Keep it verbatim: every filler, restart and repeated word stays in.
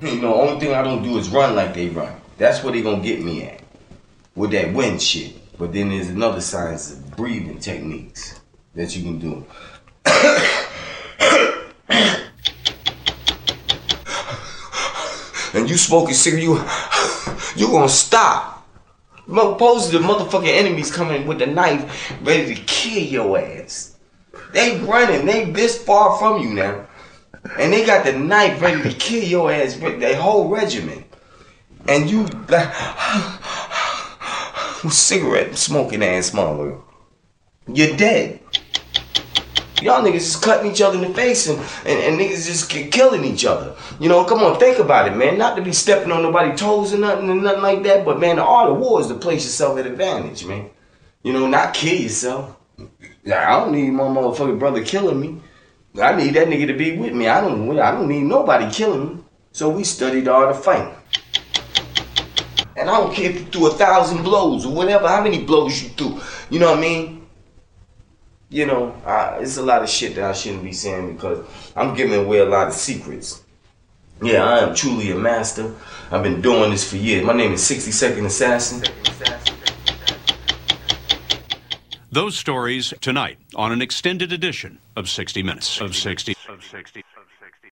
You know, only thing I don't do is run like they run. That's where they gonna get me at. With that wind shit. But then there's another science of breathing techniques that you can do. And you smoking cigarette, you you gonna stop. Opposed to the motherfucking enemies coming with the knife, ready to kill your ass. They running, they this far from you now. And they got the knife ready to kill your ass, their whole regiment. And you like cigarette smoking ass mother. You're dead. Y'all niggas just cutting each other in the face and, and, and niggas just killing each other. You know, come on, think about it, man. Not to be stepping on nobody's toes or nothing and nothing like that, but man, the art of war is to place yourself at advantage, man. You know, not kill yourself. I don't need my motherfucking brother killing me. I need that nigga to be with me. I don't I don't need nobody killing me. So we studied the art of fighting. And I don't care if you threw a thousand blows or whatever, how many blows you threw. You know what I mean? You know, I, it's a lot of shit that I shouldn't be saying because I'm giving away a lot of secrets. Yeah, I am truly a master. I've been doing this for years. My name is sixty second Assassin. Those stories tonight on an extended edition of sixty minutes. Of sixty. Of sixty.